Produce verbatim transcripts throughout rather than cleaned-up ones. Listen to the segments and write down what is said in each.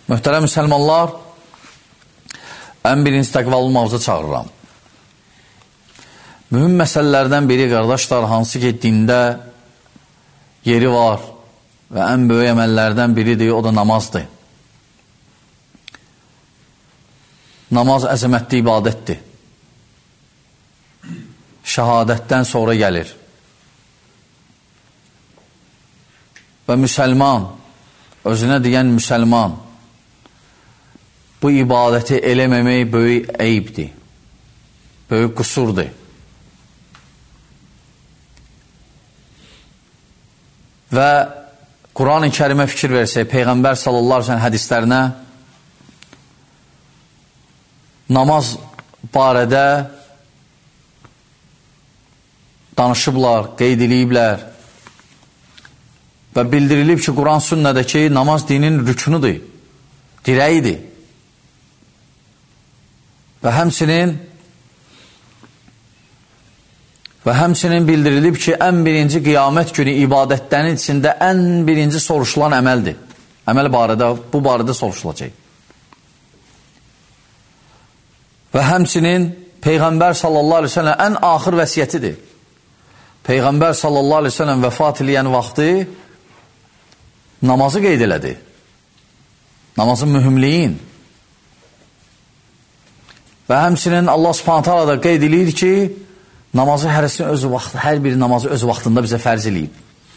Möhtərəm müsəlmanlar, ən birinci təqvalı olmağınıza çağırıram. Mühüm məsələlərdən biri, qardaşlar, hansı ki, dində yeri var və ən böyük əməllərdən biridir, o da namazdır. Namaz əzəmətli ibadətdir. Şəhadətdən sonra gəlir. Və müsəlman, özünə deyən müsəlman, bu ibadəti eləməmək böyük əyibdir, böyük qüsurdur. Və Quran-ı Kərimə fikir versək, Peyğəmbər sallallahu aleyhi ve sellem hədislərinə namaz barədə danışıblar, qeyd ediblər və bildirilib ki, Quran sünnədə ki, namaz dinin rüknudur, dirəyidir. Və həmçinin və həmçinin bildirilib ki, ən birinci qiyamət günü ibadətlərin içində ən birinci soruşulan əməldir. Əməl barədə, bu barədə soruşulacaq. Və həmçinin Peyğəmbər sallallahu aleyhi ve sellem ən axır vəsiyyətidir. Peyğəmbər sallallahu aleyhi ve sellem vəfat eləyən vaxtı namazı qeyd elədi. Namazın mühümliyin. Və həmçinin Allah subhanahu ta'ala da qeyd edir ki, namazı hərəsinin öz vaxtı, hər bir namazı öz vaxtında bizə fərz eləyib.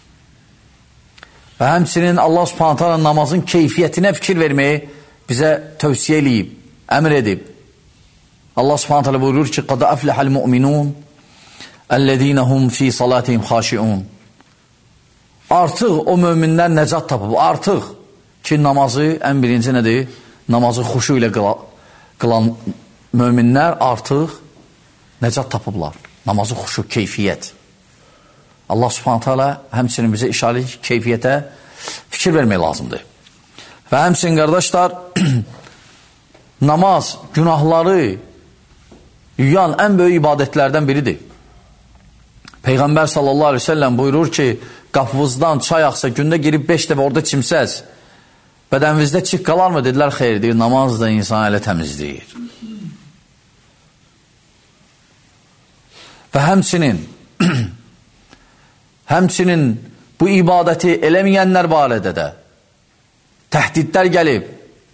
Və həmçinin Allah subhanahu ta'ala namazın keyfiyyətinə fikir verməyi bizə tövsiyə eləyib, əmr edib. Allah subhanahu ta'ala buyurur ki, قَدَ أَفْلَحَ الْمُؤْمِنُونَ الَّذ۪ينَ هُمْ ف۪ي صَلَاتِهِمْ خَاشِعُونَ. Artıq o möminlər nəcat tapıb, artıq ki, namazı ən birinci nədir? Namazı xuşu ilə qılan möminlər artıq nəcat tapıblar. Namazı xuşu, keyfiyyət. Allah subhanahu ta'ala həmçinin bizə işarə ki, keyfiyyətə fikir vermək lazımdır. Və həmçinin, qardaşlar, namaz günahları yuyan ən böyük ibadətlərdən biridir. Peyğəmbər sallallahu aleyhi ve sellem buyurur ki, qapınızdan çay axsa, gündə girib beş dəfə orada çimsəz, bədəninizdə çıx qalar mı? Dedilər, xeyr, deyir, namaz da insan elə təmizləyir. Və həmçinin, həmçinin bu ibadəti eləməyənlər barədə də təhdidlər gəlib,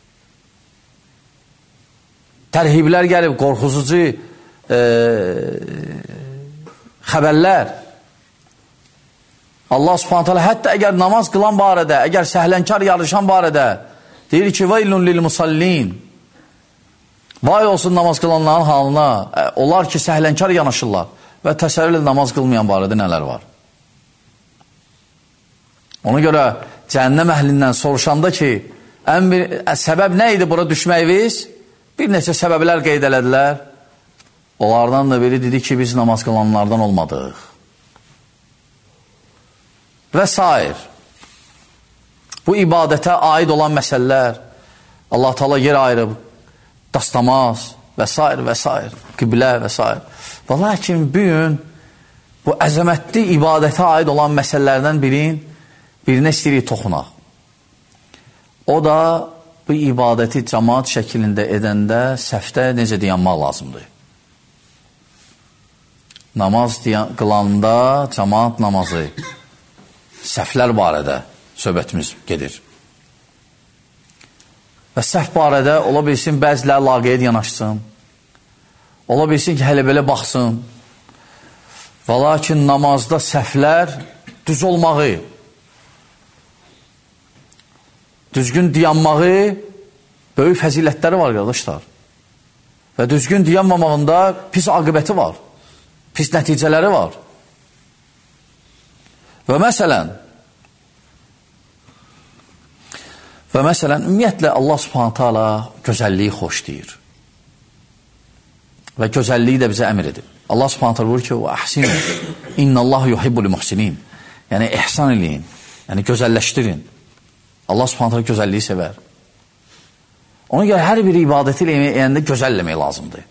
tərhiblər gəlib, qorxuzucu e, xəbərlər. Allah subhanahu ta'ala hətta əgər namaz qılan barədə, əgər səhlənkar yarışan barədə deyir ki, veylun lil musallin, vay olsun namaz qılanların halına, onlar ki, səhlənkar yanaşırlar və təsəvvürlə namaz qılmayan barədə nələr var. Ona görə cəhənnəm əhlindən soruşanda ki, ən bir, səbəb nə idi bura düşməyiniz? Bir neçə səbəblər qeyd elədilər. Onlardan da biri dedi ki, biz namaz qılanlardan olmadıq. Və sair. Bu ibadətə aid olan məsələlər, Allah Teala yer ayırıb, dastamaz və sair və sair, qiblə və sair. Və lakin bugün bu əzəmətli ibadətə aid olan məsələlərdən birin, birinə istəyirik toxunaq. O da bu ibadəti cəmaat şəklində edəndə səhvdə necə dayanmaq lazımdır. Namaz qılanda cəmaat namazı, səhvlər barədə söhbətimiz gedir. Və səhv barədə ola bilsin bəzilər laqeyd yanaşsın, ola bilsin ki, hələ belə baxsın. Və lakin namazda səhvlər düz olmağı, düzgün dayanmağı böyük fəzilətləri var, qardaşlar. Və düzgün dayanmamağında pis aqibəti var, pis nəticələri var. Və məsələn, və məsələn, ümumiyyətlə Allah subhanahu ta'ala gözəlliyi xoş deyir. Və gözəlliyi də bizə əmr edib. Allah subhanahu ta'ala buyurur ki, "Əhsinu, innallahu yuhibbul muhsinin." Yəni ihsan eləyin, yəni gözəlləşdirin. Allah subhanahu ta'ala gözəlliyi sevər. Ona görə hər bir ibadəti eləyəndə gözəlləmək lazımdır.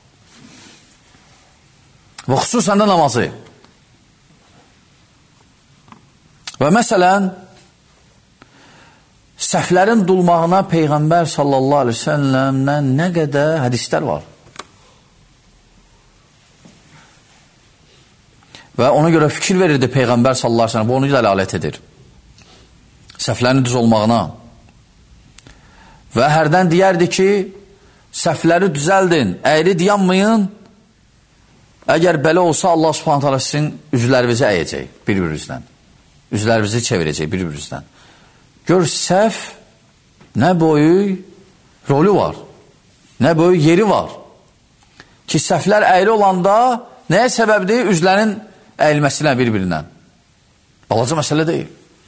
Və xüsusən də namazı. Və məsələn, səhvlərin dulmağına Peyğəmbər sallallahu aleyhi ve sellemdən nə qədər hədislər var. Və ona görə fikir verirdi Peyğəmbər sallallahu aleyhi ve sellem, bu onu dəlalət edir. Səhvlərin düz olmağına. Və hərdən deyərdi ki, səhvləri düzəldin, əyri dayanmayın. Əgər belə olsa, Allah subhanahu teala sizin üzlərinizi əyəcək bir-birinizdən. Üzlərinizi çevirəcək bir-birinizdən. Gör, səhv nə boyu rolü var, nə boyu yeri var. Ki, səhvlər əyri olanda nəyə səbəbdir? Üzlərin əyilməsinə bir-birindən. Balaca məsələ deyil.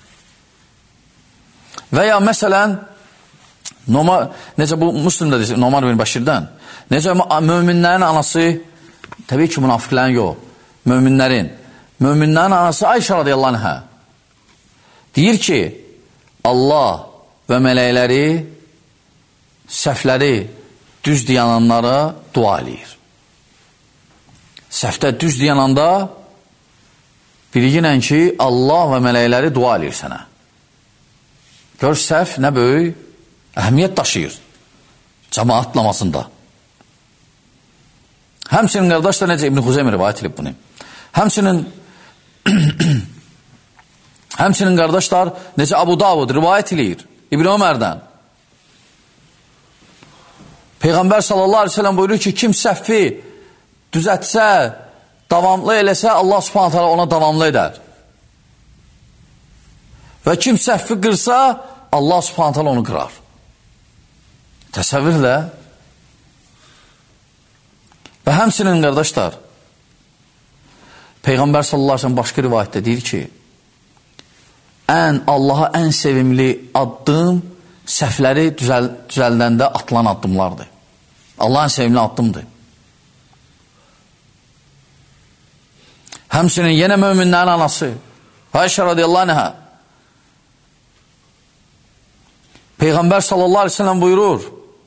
Və ya məsələn, normal, necə bu Müslimdə deyir, Numan bin Bəşirdən, necə möminlərin anası, təbii ki, münafiqlərin yox, möminlərin, möminlərin anası Ayşə radiyallahu anhə deyir ki, Allah və mələkləri səhvləri düz dayananlara dua eləyir. Səhvdə düz dayananda bilginən ki, Allah və mələkləri dua eləyir sənə. Gör, səhv nə böyük əhəmiyyət daşıyır cəmaat namazında. Həmçinin qardaşlar necə İbn Xuzeymi rivayət edib bunu. Həmçinin həmçinin qardaşlar necə Abu Davud rivayət edir İbn Ömərdən. Peyğəmbər sallallahu aleyhi ve sellem buyurur ki, kim səhvi düzətsə, davamlı eləsə, Allah subhanahu teala ona davamlı edər. Və kim səhvi qırsa, Allah subhanahu teala onu qırar. Təsəvvürlə. Və həmçinin qardaşlar, Peyğəmbər sallallahu aleyhi ve sellem başqa rivayətdə deyir ki, ən Allaha ən sevimli addım səhvləri düzəl, düzəldəndə atılan addımlardır. Allahın sevimli addımdır. Həmçinin yenə möminlərin anası Ayşə radiyallahu anhə Peyğəmbər sallallahu aleyhi ve sellem buyurur,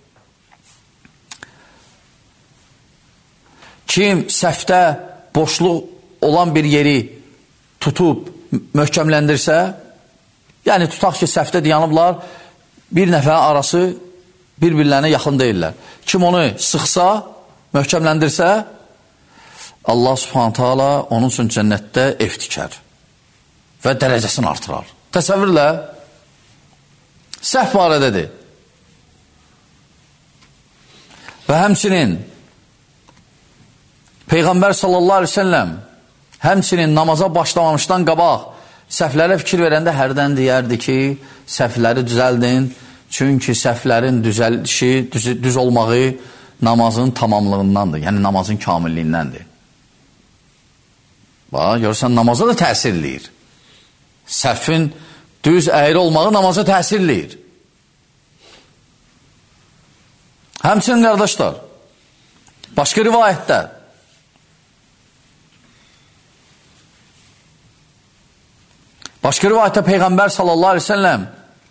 kim səhvdə boşluq olan bir yeri tutub möhkəmləndirsə, yəni tutaq ki, səhvdə dayanıblar, bir nəfərin arası bir-birlərinə yaxın deyirlər. Kim onu sıxsa, möhkəmləndirsə, Allah subhanahu teala onun üçün cənnətdə ev tikər və dərəcəsini artırar. Təsəvvürlə, səhv barədədir. Və həmçinin Peyğəmbər sallallahu aleyhi ve sellem həmçinin namaza başlamamışdan qabaq səhvlərə fikir verəndə hərdən deyərdi ki, səhvləri düzəldin, çünki səhvlərin düzəlişi, düz, düz olmağı namazın tamamlığındandır, yəni namazın kamilliyindəndir. Bax, görürsən, namaza da təsir eləyir. Səhvin düz əyri olmağı namaza təsir eləyir. Həmçinin qardaşlar, başqa rivayətdə başqa rivayətdə Peyğəmbər sallallahu aleyhi ve sellem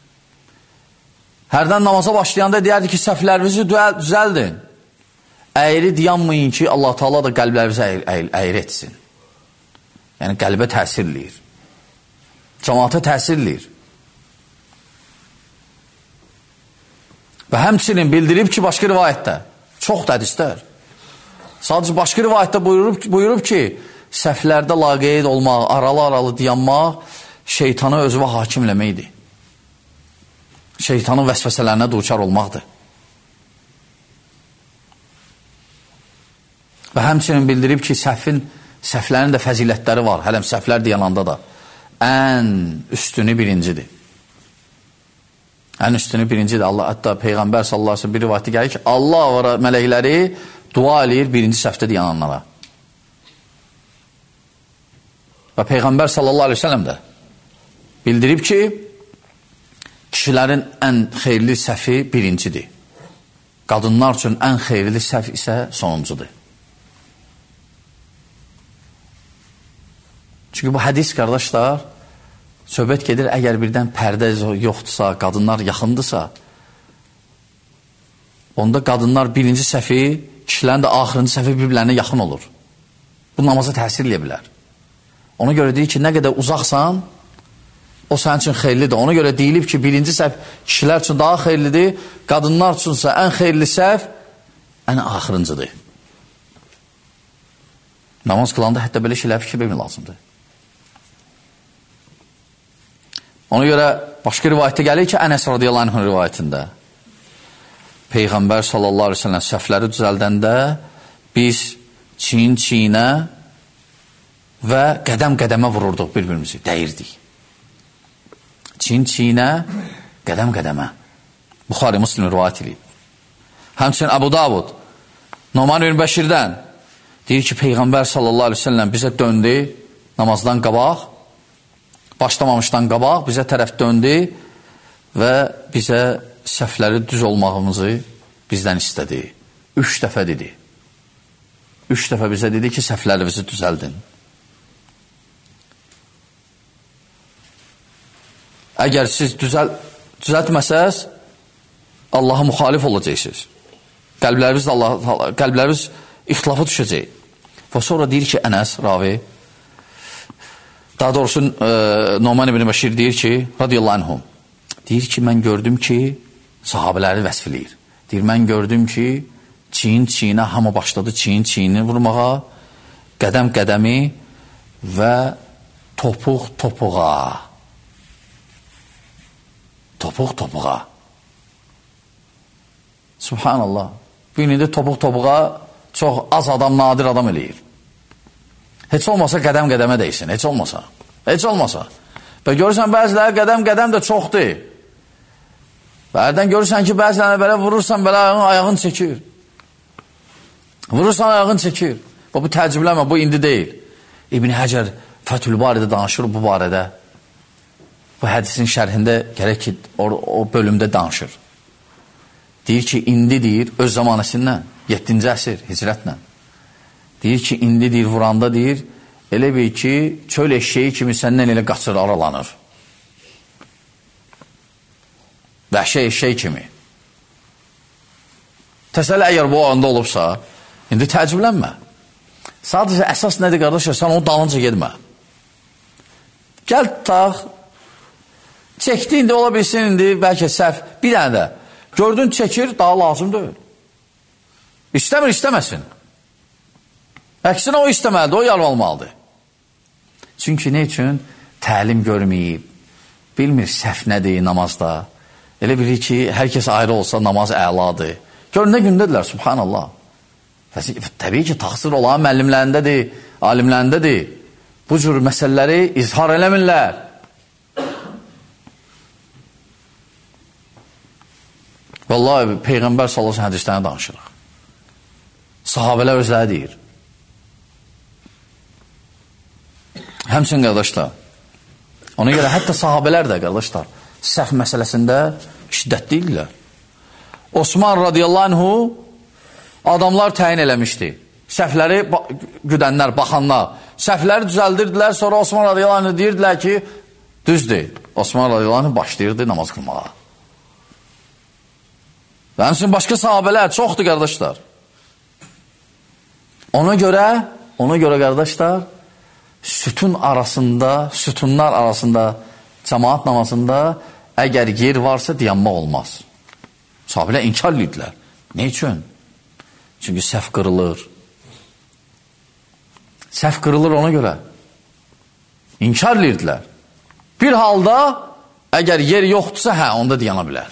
hərdən namaza başlayanda deyərdi ki, səhvlərinizi düzəldin. Əyri dayanmayın ki, Allah Teala da qəlblərinizi əyri etsin. Yəni, qəlbə təsir eləyir. Cəmaata təsir eləyir. Və həmçinin bildirib ki, başqa rivayətdə, çox hədislər, sadəcə başqa rivayətdə buyurub, buyurub ki, səhvlərdə laqeyd olmaq, aralı-aralı dayanmaq, şeytanı özünə hakimləməkdir. Şeytanın vəsvəsələrinə duçar olmaqdır. Və həmçinin bildirib ki, səhvin, səhvlərin də fəzilətləri var. Hələm səhvlər dayananda da. Ən üstünü birincidir. Ən üstünü birincidir. Allah, hətta Peyğəmbər sallallahu aleyhi ve sellem bir rivayətdə gəlir ki, Allah və mələkləri dua eləyir birinci səhvdə dayananlara. Və Peyğəmbər sallallahu aleyhi ve sellem də bildirib ki, kişilərin ən xeyirli səhvi birincidir. Qadınlar üçün ən xeyirli səhv isə sonuncudur. Çünki bu hədis, qardaşlar, söhbət gedir, əgər birdən pərdə yoxdursa, qadınlar yaxındırsa, onda qadınlar birinci səhvi, kişilərin də axırıncı səhvi bir-birlərinə yaxın olur. Bu namaza təsir edə bilər. Ona görə deyir ki, nə qədər uzaqsan, O sənin üçün xeyirlidir. Ona görə deyilib ki, birinci səhv kişilər üçün daha xeyirlidir, qadınlar üçünsə ən xeyirli səhv ən axırıncıdır. Namaz qılanda hətta belə şeylər fikir vermək lazımdır. Ona görə başqa rivayətdə gəlir ki, Ənəs radiyallahu anh rivayətində Peyğəmbər sallallahu aleyhi ve sellem səhvləri düzəldəndə biz çiyin-çiyinə və qədəm-qədəmə vururduq bir-birimizi, dəyirdik. Çiyin-çiyinə, qədəm-qədəmə. Buxari Müslim rivayət edib. Həmçinin Əbu Davud, Numan ibn Bəşirdən deyir ki, Peyğəmbər sallallahu aleyhi ve sellem bizə döndü namazdan qabaq, başlamamışdan qabaq bizə tərəf döndü və bizə səhvləri düz olmağımızı bizdən istədi. Üç dəfə dedi. Üç dəfə bizə dedi ki, səhvlərinizi düzəldin. Əgər siz düzəl, düzəltməsəz, Allaha müxalif olacaqsınız. Qəlbləriniz, Allah, qəlbləriniz ixtilafı düşəcək. Və sonra deyir ki, Ənəs, ravi, daha doğrusu e, Numan ibn Bəşir deyir ki, radiyallahu anhum, deyir ki, mən gördüm ki, sahabələri vəsf eləyir. Deyir, mən gördüm ki, çiyin-çiyinə, hamı başladı çiyin-çiyini vurmağa, qədəm-qədəmi və topuq-topuğa. Topuq-topuğa. Subhanallah. Bu gün indi topuq-topuğa çox az adam, nadir adam eləyir. Heç olmasa qədəm-qədəmə deysin, heç olmasa. Heç olmasa. Və görürsən, bəziləri qədəm-qədəm də çoxdur. Və ərdən görürsən ki, bəzilərine belə vurursan, belə ayağın, ayağın çəkir. Vurursan, ayağın çəkir. Bu, bu təəccübləmə, bu indi deyil. İbn Həcər Fəthül barədə danışır bu barədə. Bu hədisin şərhində gərək ki, o, o bölümdə danışır. Deyir ki, indi deyir, öz zamanəsindən, yeddinci əsr, hicrətlə. Deyir ki, indi deyir, vuranda deyir, elə bir ki, çöl eşeği kimi səndən elə qaçır, aralanır. Vəhşi eşeği kimi. Təsəlli, əgər bu anda olubsa, indi təəccüblənmə. Sadəcə əsas nədir, qardaşlar, sən onu dalınca gedmə. Gəl, tax, çəkdi, indi ola bilsin, indi bəlkə səhv, bir dənə də. Gördün, çəkir, daha lazım deyil. İstəmir, istəməsin. Əksinə o istəməlidir, o yalvarmalıdır. Çünki nə üçün? Təlim görməyib, bilmir səhv nədir namazda. Elə bilir ki, hər kəs ayrı olsa namaz əladır. Gör, nə gündədirlər, subhanallah. Təbii ki, taxsir olan müəllimlərindədir, alimlərindədir. Bu cür məsələləri izhar eləmirlər. Vallahi, Peyğəmbər sallallahu aleyhi hədislərini danışırıq. Sahabələr özləri deyir. Həmçin, qardaşlar, ona görə hətta sahabələr də, qardaşlar, səhv məsələsində şiddətli idilər. Osman radiyallahu anhu adamlar təyin eləmişdi. Səhvləri güdənlər, baxanlar. Səhvləri düzəldirdilər, sonra Osman radiyallahu anhu deyirdilər ki, düzdür. Osman radiyallahu anhu başlayırdı namaz qılmağa. Və həmçinin başqa sahabələr çoxdur, qardaşlar. Ona görə, ona görə, qardaşlar, sütun arasında, sütunlar arasında, cəmaat namazında əgər yer varsa, dayanmaq olmaz. Sahabələr inkar edirlər. Ne üçün? Çünki səhv qırılır. Səhv qırılır ona görə. İnkar edirlər. Bir halda, əgər yer yoxdursa, hə, onda dayana bilər.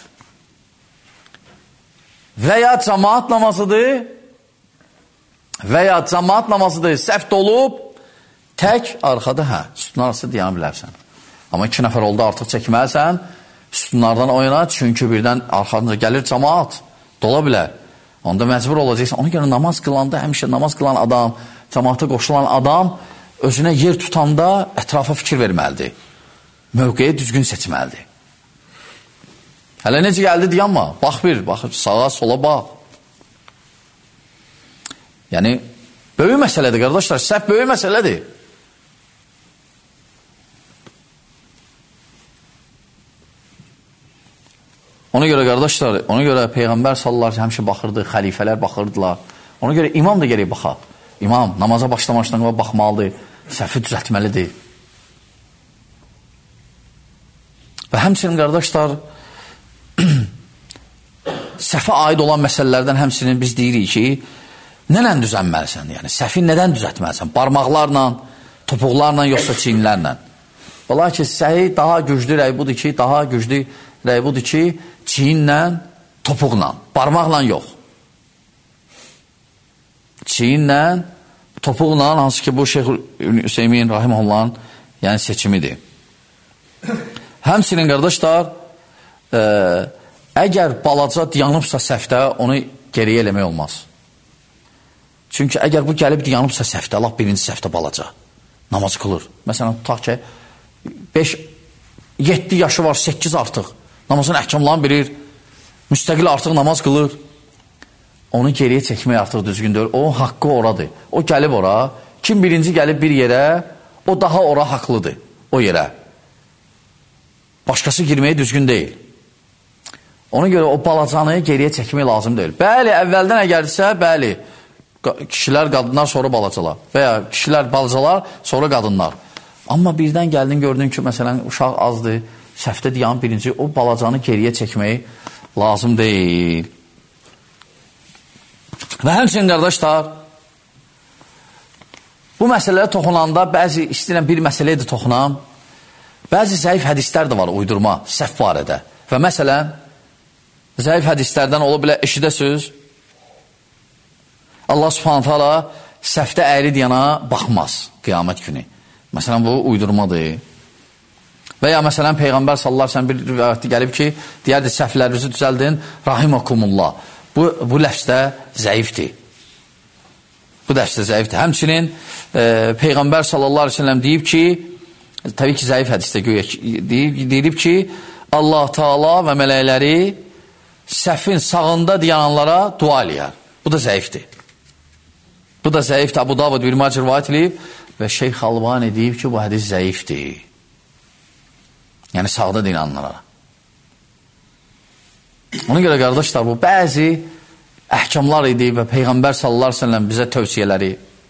Və ya cəmaat namazıdır, və ya cəmaat namazıdır, səhv olub, tək arxada, hə, sütunlar arası dayana bilərsən. Amma iki nəfər oldu, artıq çəkməlisən, sütunlardan oyna, çünki birdən arxadınca gəlir cəmaat, dola bilər. Onda məcbur olacaqsan. Ona görə namaz qılanda, həmişə namaz qılan adam, cəmaata qoşulan adam, özünə yer tutanda ətrafa fikir verməlidir. Mövqeyi düzgün seçməlidir. Hələ necə gəldi dayanma, bax bir, bax, sağa, sola bax. Yəni, böyük məsələdir, qardaşlar, səhv böyük məsələdir. Ona görə, qardaşlar, ona görə Peyğəmbər sallallahu aleyhi ve sellem həmişə baxırdı, xəlifələr baxırdılar. Ona görə imam da gerək baxa. İmam namaza başlamışdan baxmalıdır, səhvi düzəltməlidir. Və həmçinin qardaşlar, səhvə aid olan məsələlərdən həmçinin biz deyirik ki, nənə düzənməlisən? Yəni, səhvi nədən düzətməlisən? Barmaqlarla, topuqlarla, yoxsa çiyinlərlə? Ola ki, səhi daha güclü rəy budur ki, daha güclü rəy budur ki, çiyinlə, topuqla, barmaqla yox. Çiyinlə, topuqla, hansı ki, bu Şeyx Hüseymin Rahimahullahın yəni seçimidir. Həmçinin qardaşlar, e, əgər balaca dayanıbsa səhvdə, onu geriyə eləmək olmaz. Çünki əgər bu gəlib dayanıbsa səhvdə, Allah birinci səhvdə balaca, namaz qılır. Məsələn, tutaq ki, beş yeddi yaşı var, səkkiz artıq, namazın əhkamlarını bilir, müstəqil artıq namaz qılır, onu geriyə çəkmək artıq düzgündür. O haqqı oradır. O gəlib ora, kim birinci gəlib bir yerə, o daha ora haqlıdır, o yerə. Başqası girməyi düzgün deyil. Ona görə o balacanı geriyə çəkmək lazım deyil. Bəli, əvvəldən əgərdirsə, bəli, kişilər, qadınlar, sonra balacalar. Və ya kişilər, balacalar, sonra qadınlar. Amma birdən gəldin, gördün ki, məsələn, uşaq azdır, səhvdə dayan birinci, o balacanı geriyə çəkmək lazım deyil. Və həmçinin, qardaşlar, bu məsələyə toxunanda, bəzi istəyirəm bir məsələyə də toxunam, bəzi zəif hədislər də var, uydurma, səhv barədə. Və məsələn, zəif hədislərdən ola bilər, eşidəsiz, Allah subhanətə ala səhvdə əyri diyana baxmaz qiyamət günü. Məsələn, bu uydurmadır. Və ya məsələn, Peyğəmbər sallallahu əleyhi və səlləm bir rivayətdə gəlib ki, deyərdi, səhvlərinizi düzəldin, rahimakumullah. Bu, bu ləfzdə zəifdir. Bu ləfzdə zəifdir. Həmçinin e, Peyğəmbər sallallahu əleyhi və səlləm deyib ki, təbii ki, zəif hədisdə deyib, deyib ki, Allah Taala və mələkləri səhvin sağında dayananlara dua eləyər. Bu da zəifdir. Bu da zəifdir. Abu Davud bir Macə rivayət edib və Şeyx Albani deyib ki, bu hədis zəifdir. Yəni, sağda dayananlara. Ona görə, qardaşlar, bu bəzi əhkamlar idi və Peyğəmbər sallallahu əleyhi və səlləm bizə tövsiyələri.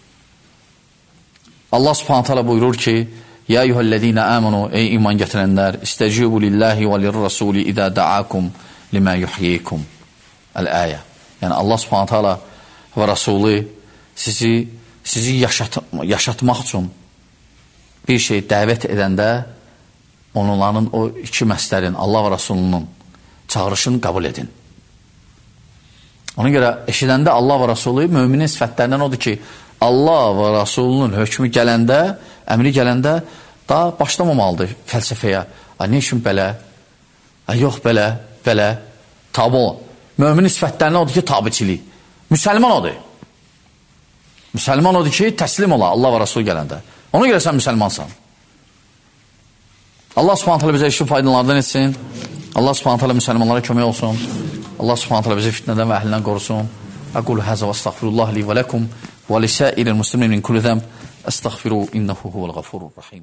Allah subhanət hələ buyurur ki, Ya eyyuhəl-ləzīnə əmənu, ey iman gətirənlər, istəcibu lillahi və lirrasuli idə da'akum limə yuhyikum. Əl-əyə. Yəni, Allah subhanət hələ və Rasulü sizi, sizi yaşat, yaşatmaq üçün bir şey dəvət edəndə onların o iki məslərin, Allah və Rasulunun çağırışını qəbul edin. Ona görə eşidəndə Allah və Rasulü müminin sifətlərindən odur ki, Allah və Rasulunun hökmü gələndə, əmri gələndə daha başlamamalıdır fəlsəfəyə. Ay, ne üçün belə? Ay, yox, belə, belə. Tabi o. Müminin sifətlərindən odur ki, tabiçilik. Müsəlman odur. Müsəlman odur ki, təslim ola Allah və Rasul gələndə. Ona görə sən müsəlmansan. Allah subhanət hələ bizə işin faydalardan etsin. Allah subhanət hələ müsəlmanlara kömək olsun. Allah subhanət hələ bizi fitnədən və əhlindən qorusun. Aqul həzə və estağfirullah li və ləkum və lisəiril muslimin min kulli zəmb. Estağfiru innehu huvəl-ğafurur-rahim.